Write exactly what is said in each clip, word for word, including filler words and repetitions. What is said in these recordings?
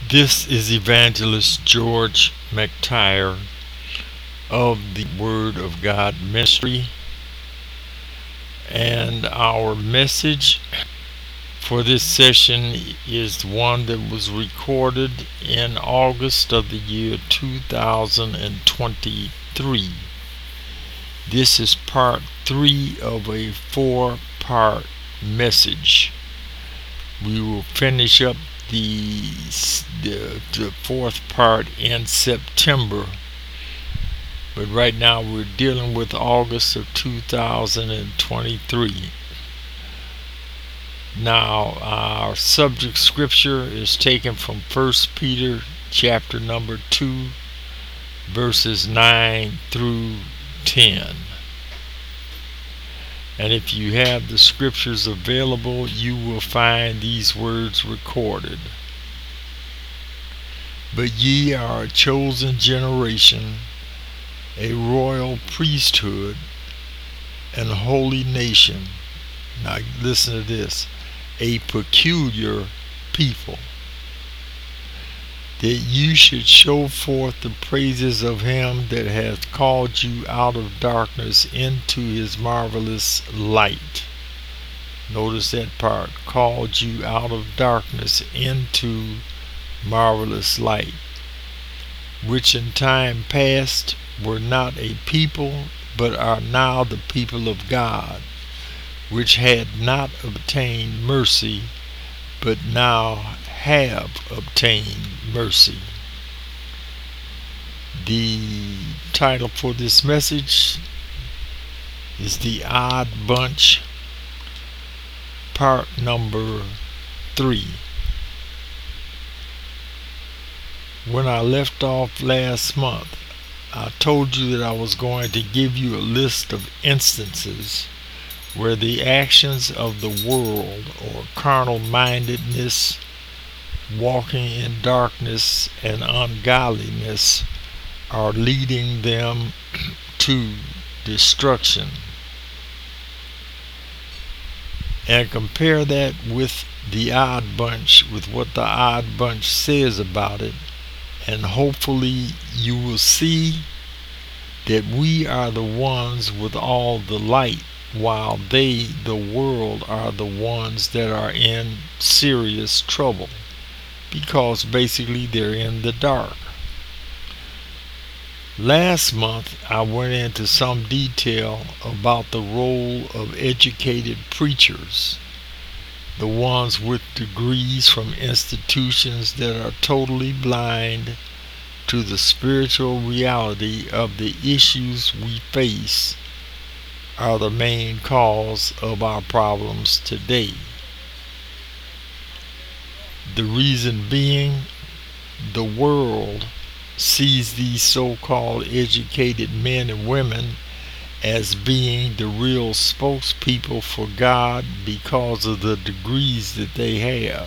This is Evangelist George McTire of the Word of God Ministry, and our message for this session is one that was recorded in August of the year two thousand twenty-three. This is part three of a four part message. We will finish up the, the, the fourth part in September, but right now we're dealing with August of two thousand twenty-three. Now, our subject scripture is taken from First Peter chapter number two, verses nine through ten. And if you have the scriptures available, you will find these words recorded. But ye are a chosen generation, a royal priesthood, and a holy nation. Now listen to this. A peculiar people, that you should show forth the praises of him that hath called you out of darkness into his marvelous light. Notice that part, called you out of darkness into marvelous light, which in time past were not a people, but are now the people of God, which had not obtained mercy, but now have obtained mercy. The title for this message is The Odd Bunch, part number three. When I left off last month, I told you that I was going to give you a list of instances where the actions of the world, or carnal mindedness, walking in darkness and ungodliness, are leading them to destruction. And compare that with the Odd Bunch, with what the Odd Bunch says about it, and hopefully you will see that we are the ones with all the light, while they, the world, are the ones that are in serious trouble, because basically they're in the dark. Last month I went into some detail about the role of educated preachers, the ones with degrees from institutions that are totally blind to the spiritual reality of the issues we face, are the main cause of our problems today. The reason being, the world sees these so-called educated men and women as being the real spokespeople for God because of the degrees that they have.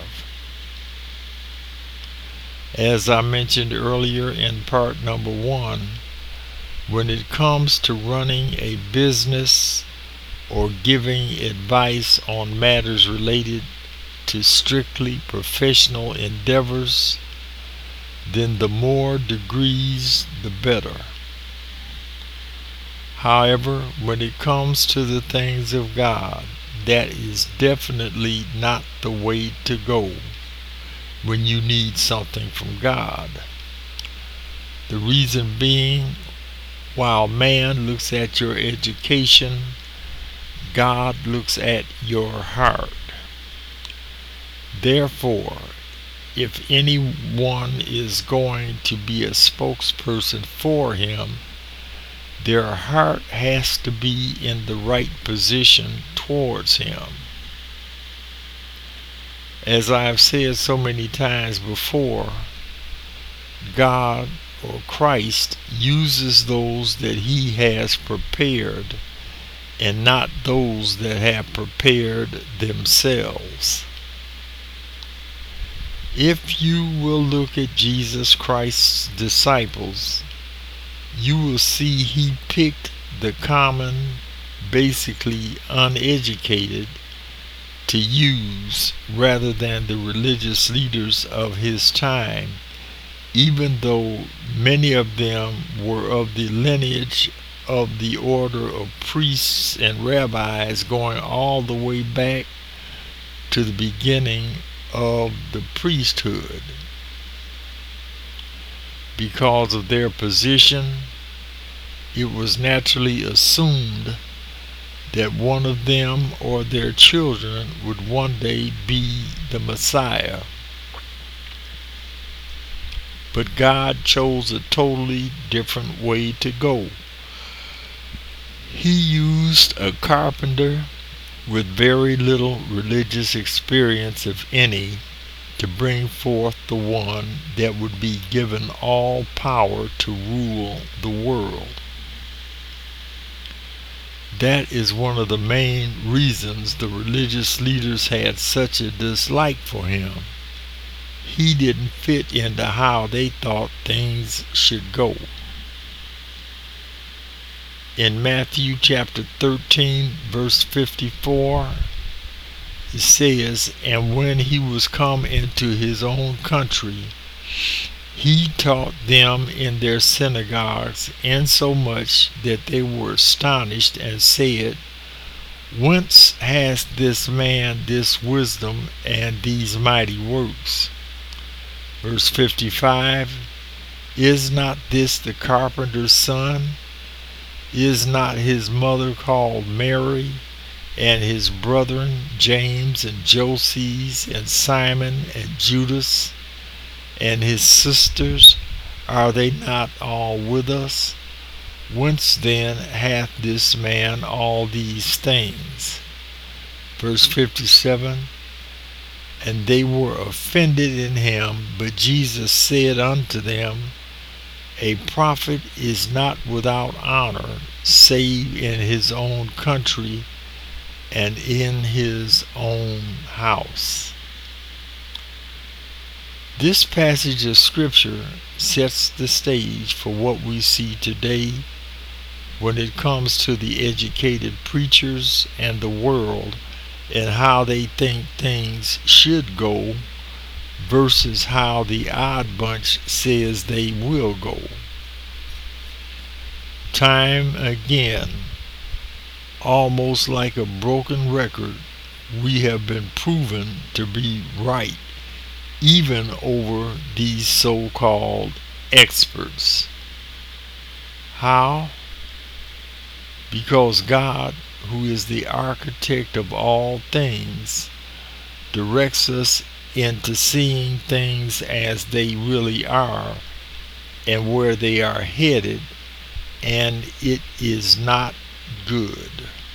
As I mentioned earlier in part number one, when it comes to running a business or giving advice on matters related to strictly professional endeavors, then the more degrees, the better. However, when it comes to the things of God, that is definitely not the way to go when you need something from God. The reason being, while man looks at your education, God looks at your heart. Therefore, if anyone is going to be a spokesperson for him, their heart has to be in the right position towards him. As I have said so many times before, God, or Christ, uses those that he has prepared, and not those that have prepared themselves. If you will look at Jesus Christ's disciples, you will see he picked the common, basically uneducated, to use rather than the religious leaders of his time, even though many of them were of the lineage of the order of priests and rabbis going all the way back to the beginning of the priesthood. Because of their position, it was naturally assumed that one of them or their children would one day be the Messiah. But God chose a totally different way to go. He used a carpenter with very little religious experience, if any, to bring forth the one that would be given all power to rule the world. That is one of the main reasons the religious leaders had such a dislike for him. He didn't fit into how they thought things should go. In Matthew chapter thirteen, verse fifty-four, it says, "And when he was come into his own country, he taught them in their synagogues, insomuch that they were astonished, and said, Whence has this man this wisdom and these mighty works?" Verse fifty-five, "Is not this the carpenter's son? Is not his mother called Mary, and his brethren James and Joses and Simon and Judas, and his sisters, are they not all with us? Whence then hath this man all these things?" Verse fifty-seven, "And they were offended in him, but Jesus said unto them, A prophet is not without honor, save in his own country and in his own house." This passage of Scripture sets the stage for what we see today when it comes to the educated preachers and the world and how they think things should go versus how the odd bunch says they will go. Time again, almost like a broken record, we have been proven to be right, even over these so-called experts. How? Because God, who is the architect of all things, directs us into seeing things as they really are and where they are headed, and it is not good.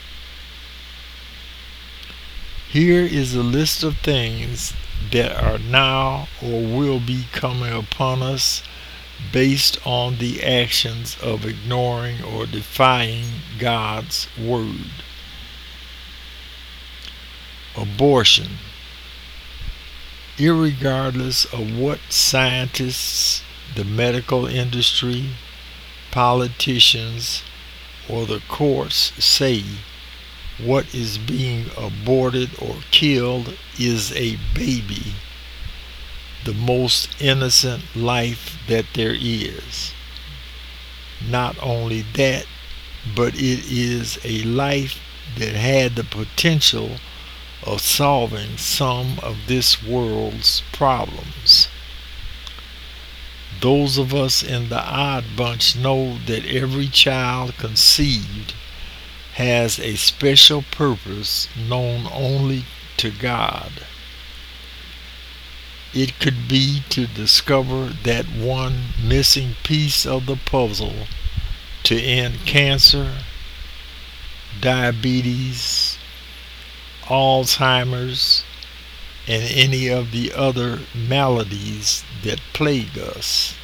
Here is a list of things that are now or will be coming upon us based on the actions of ignoring or defying God's word. Abortion. Irregardless of what scientists, the medical industry, politicians, or the courts say, what is being aborted or killed is a baby, the most innocent life that there is. Not only that, but it is a life that had the potential of solving some of this world's problems. Those of us in the odd bunch know that every child conceived has a special purpose known only to God. It could be to discover that one missing piece of the puzzle to end cancer, diabetes, Alzheimer's, and any of the other maladies that plague us.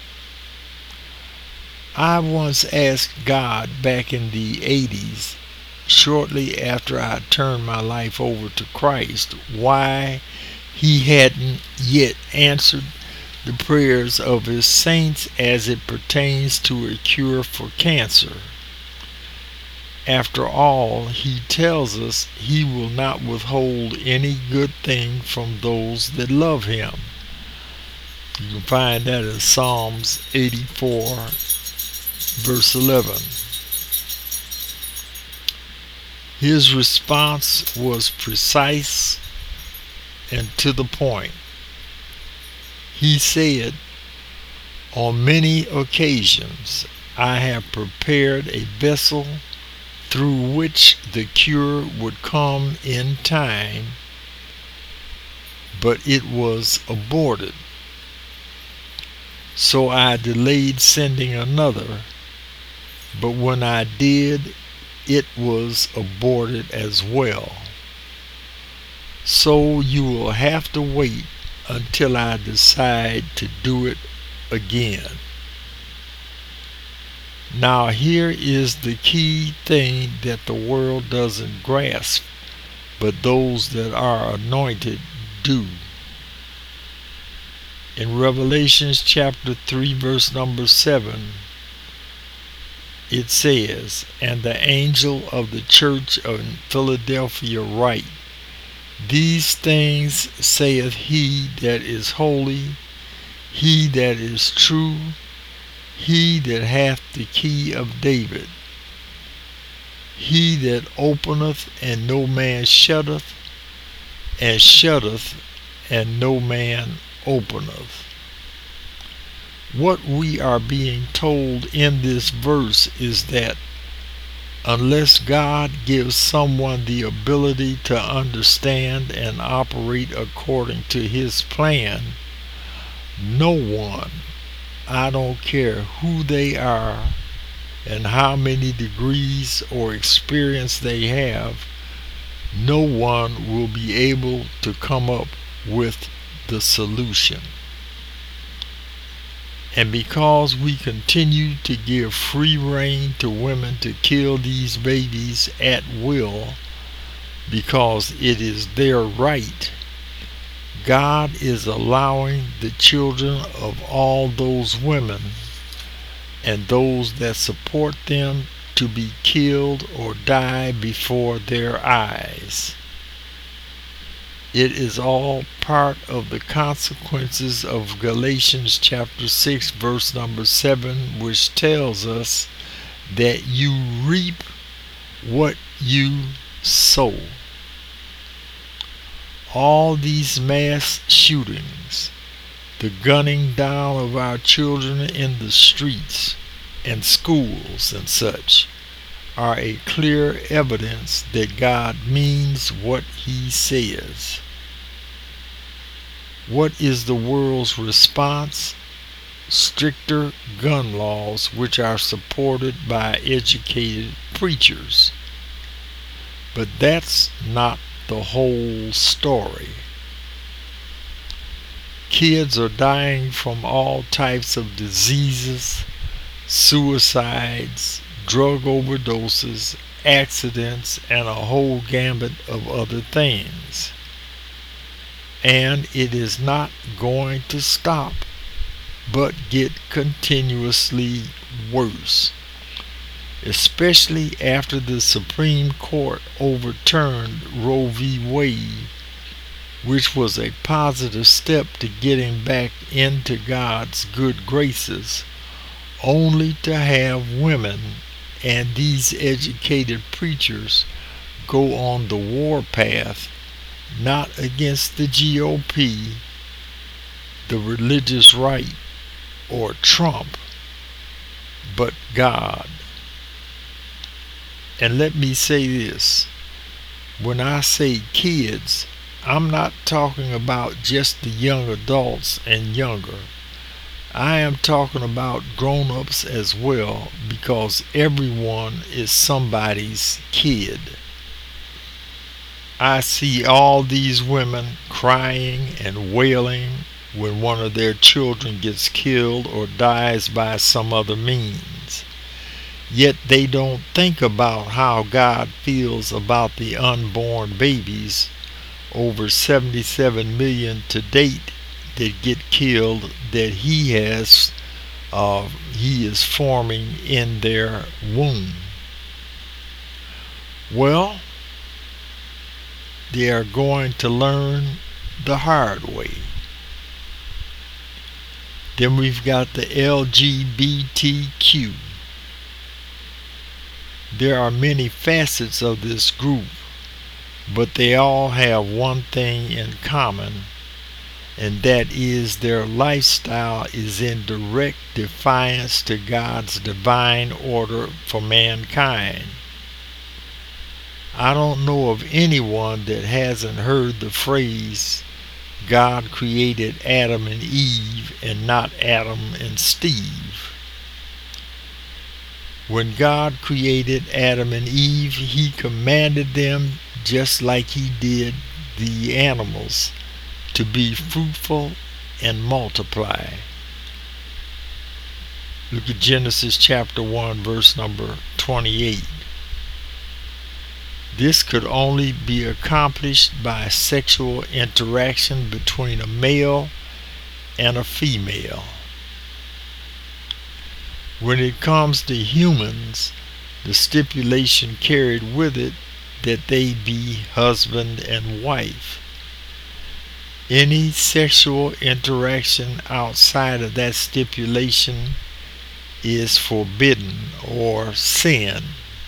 I once asked God back in the eighties, shortly after I turned my life over to Christ, why He hadn't yet answered the prayers of His saints as it pertains to a cure for cancer. After all, he tells us he will not withhold any good thing from those that love him. You can find that in Psalms eighty-four, verse eleven. His response was precise and to the point. He said, "On many occasions I have prepared a vessel through which the cure would come in time, but it was aborted. So I delayed sending another, but when I did, it was aborted as well. So you will have to wait until I decide to do it again." Now here is the key thing that the world doesn't grasp, but those that are anointed do. In Revelation chapter three, verse number seven, it says, "And the angel of the church of Philadelphia write, These things saith he that is holy, he that is true, he that hath the key of David, he that openeth and no man shutteth, and shutteth and no man openeth." What we are being told in this verse is that unless God gives someone the ability to understand and operate according to his plan, no one, I don't care who they are and how many degrees or experience they have, no one will be able to come up with the solution. And because we continue to give free rein to women to kill these babies at will, because it is their right, God is allowing the children of all those women and those that support them to be killed or die before their eyes. It is all part of the consequences of Galatians chapter six, verse number seven, which tells us that you reap what you sow. All these mass shootings, the gunning down of our children in the streets and schools and such, are a clear evidence that God means what he says. What is the world's response? Stricter gun laws, which are supported by educated preachers. But that's not the whole story. Kids are dying from all types of diseases, suicides, drug overdoses, accidents, and a whole gambit of other things. And it is not going to stop, but get continuously worse, especially after the Supreme Court overturned Roe v. Wade, which was a positive step to getting back into God's good graces, only to have women and these educated preachers go on the war path, not against the G O P, the religious right, or Trump, but God. And let me say this, when I say kids, I'm not talking about just the young adults and younger. I am talking about grown-ups as well, because everyone is somebody's kid. I see all these women crying and wailing when one of their children gets killed or dies by some other means. Yet they don't think about how God feels about the unborn babies, over seventy-seven million to date, that get killed, that he has uh, he is forming in their womb. Well, they are going to learn the hard way. Then we've got the L G B T Q. There are many facets of this group, but they all have one thing in common, and that is their lifestyle is in direct defiance to God's divine order for mankind. I don't know of anyone that hasn't heard the phrase, God created Adam and Eve and not Adam and Steve. When God created Adam and Eve, He commanded them, just like He did the animals, to be fruitful and multiply. Look at Genesis chapter one, verse number twenty-eight. This could only be accomplished by sexual interaction between a male and a female. When it comes to humans, the stipulation carried with it that they be husband and wife. Any sexual interaction outside of that stipulation is forbidden or sin.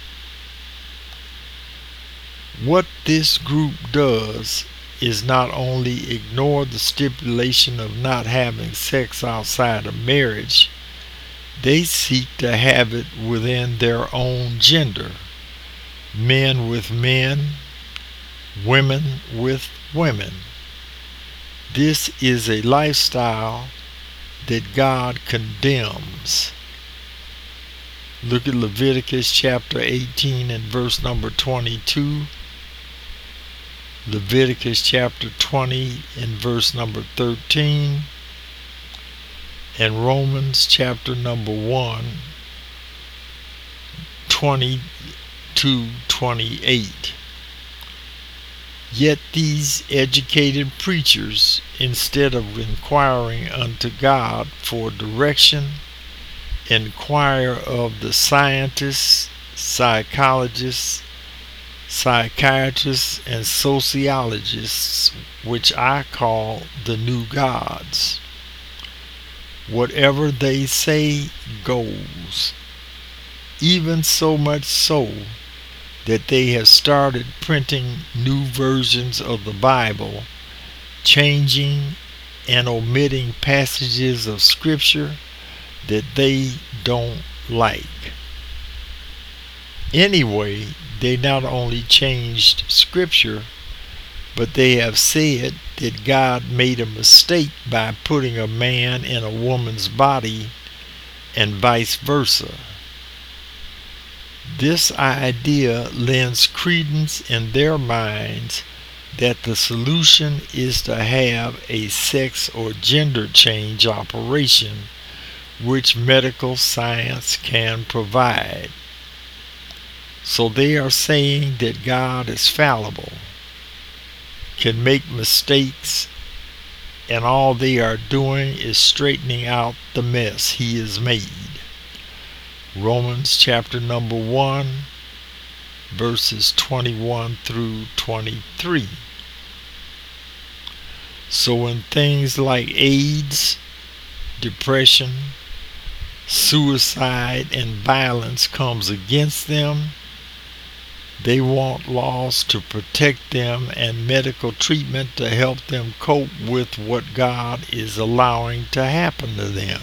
What this group does is not only ignore the stipulation of not having sex outside of marriage, they seek to have it within their own gender. Men with men, women with women. This is a lifestyle that God condemns. Look at Leviticus chapter eighteen and verse number twenty-two. Leviticus chapter twenty and verse number thirteen. And Romans chapter number one, twenty-two, twenty-eight. Yet these educated preachers, instead of inquiring unto God for direction, inquire of the scientists, psychologists, psychiatrists, and sociologists, which I call the new gods. Whatever they say goes. Even so much so that they have started printing new versions of the Bible, changing and omitting passages of Scripture that they don't like. Anyway, they not only changed Scripture, but they have said that God made a mistake by putting a man in a woman's body and vice versa. This idea lends credence in their minds that the solution is to have a sex or gender change operation, which medical science can provide. So they are saying that God is fallible, can make mistakes, and all they are doing is straightening out the mess He has made. Romans chapter number one, verses twenty-one through twenty-three. So when things like AIDS, depression, suicide, and violence comes against them, they want laws to protect them and medical treatment to help them cope with what God is allowing to happen to them.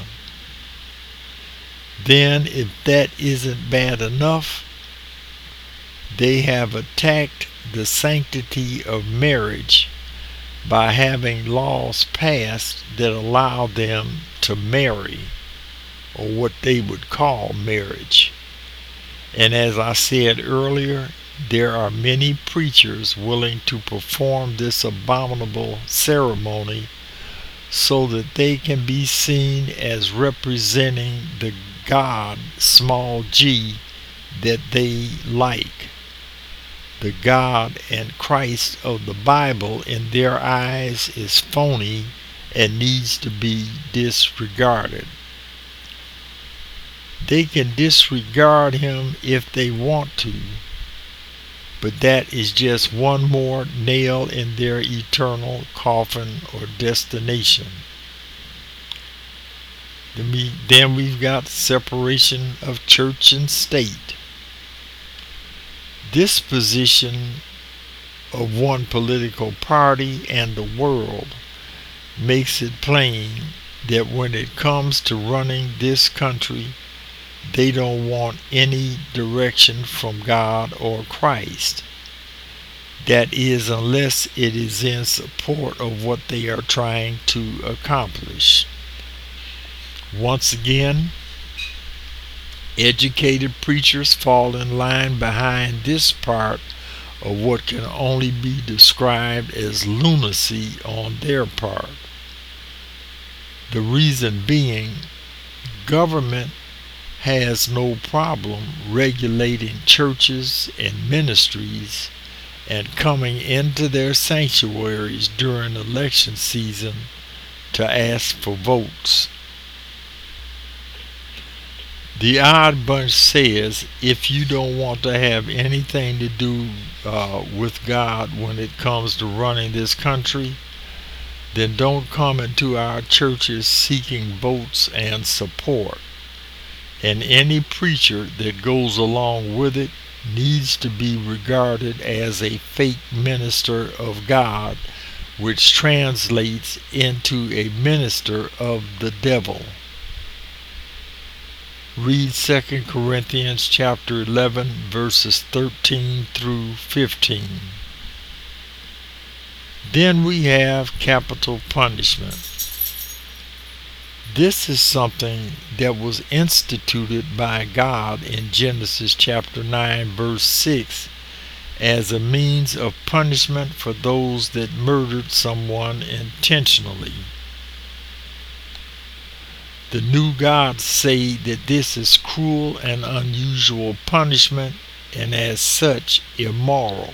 Then, if that isn't bad enough, they have attacked the sanctity of marriage by having laws passed that allow them to marry, or what they would call marriage. And as I said earlier, there are many preachers willing to perform this abominable ceremony so that they can be seen as representing the God, small g, that they like. The God and Christ of the Bible in their eyes is phony and needs to be disregarded. They can disregard Him if they want to, but that is just one more nail in their eternal coffin or destination. Then we've got separation of church and state. This position of one political party and the world makes it plain that when it comes to running this country, they don't want any direction from God or Christ. That is, unless it is in support of what they are trying to accomplish. Once again, educated preachers fall in line behind this part of what can only be described as lunacy on their part. The reason being, government has no problem regulating churches and ministries and coming into their sanctuaries during election season to ask for votes. The Odd Bunch says if you don't want to have anything to do uh, with God when it comes to running this country, then don't come into our churches seeking votes and support. And any preacher that goes along with it needs to be regarded as a fake minister of God, which translates into a minister of the devil. Read Second Corinthians chapter eleven, verses thirteen through fifteen. Then we have capital punishment. This is something that was instituted by God in Genesis chapter nine, verse six, as a means of punishment for those that murdered someone intentionally. The new gods say that this is cruel and unusual punishment, and as such immoral.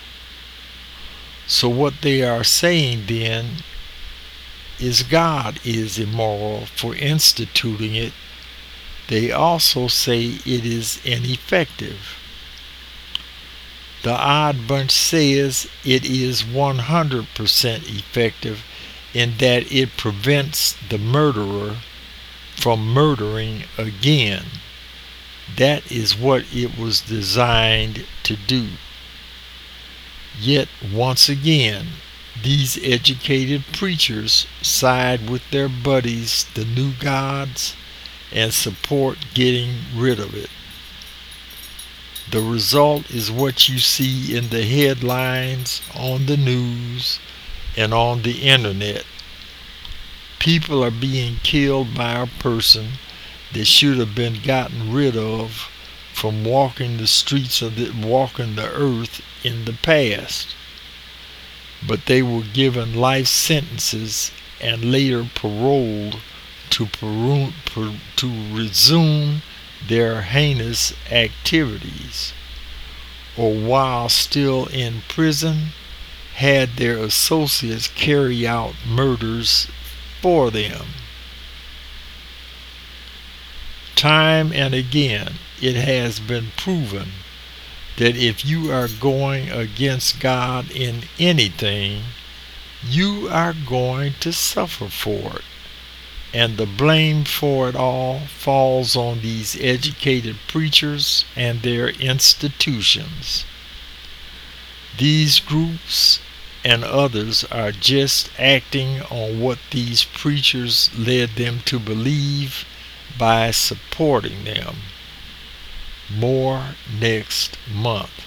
So what they are saying then is God is immoral for instituting it. They also say it is ineffective. The Odd Bunch says it is one hundred percent effective in that it prevents the murderer from murdering again. That is what it was designed to do. Yet once again, these educated preachers side with their buddies, the new gods, and support getting rid of it. The result is what you see in the headlines, on the news, and on the internet. People are being killed by a person that should have been gotten rid of from walking the streets of the walking the earth in the past. But they were given life sentences and later paroled to, peru- per- to resume their heinous activities, or while still in prison had their associates carry out murders for them. Time and again it has been proven that if you are going against God in anything, you are going to suffer for it. And the blame for it all falls on these educated preachers and their institutions. These groups and others are just acting on what these preachers led them to believe by supporting them. More next month.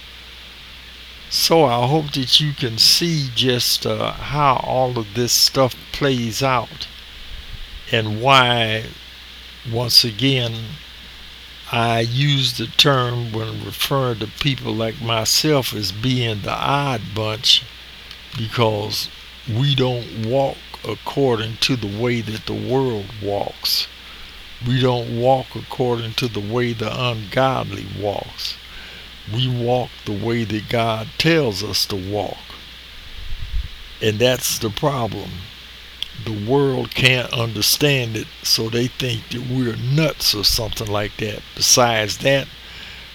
So I hope that you can see just uh, how all of this stuff plays out, and why, once again, I use the term when referring to people like myself as being the odd bunch, because we don't walk according to the way that the world walks. We don't walk according to the way the ungodly walks. We walk the way that God tells us to walk. And that's the problem. The world can't understand it, so they think that we're nuts or something like that. Besides that,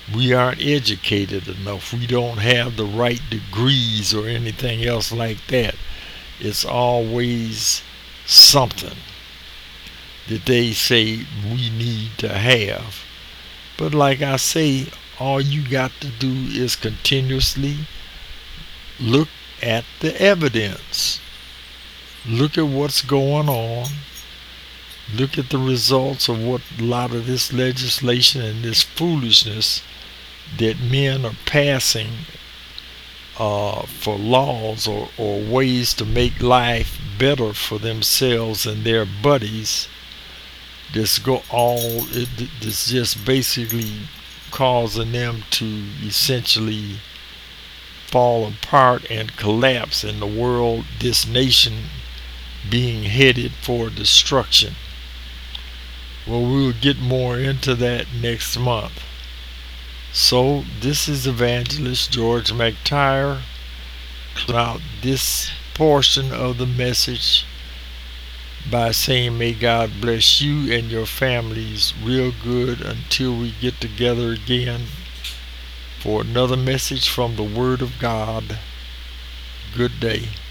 We aren't educated enough. We don't have the right degrees or anything else like that. It's always something that they say we need to have. But like I say, all you got to do is continuously look at the evidence. Look at what's going on. Look at the results of what a lot of this legislation and this foolishness that men are passing uh, for laws or, or ways to make life better for themselves and their buddies. This go all it, this just basically causing them to essentially fall apart and collapse, in the world, this nation being headed for destruction. Well, we'll get more into that next month. So this is Evangelist George McTire out this portion of the message by saying, may God bless you and your families real good until we get together again for another message from the Word of God. Good day.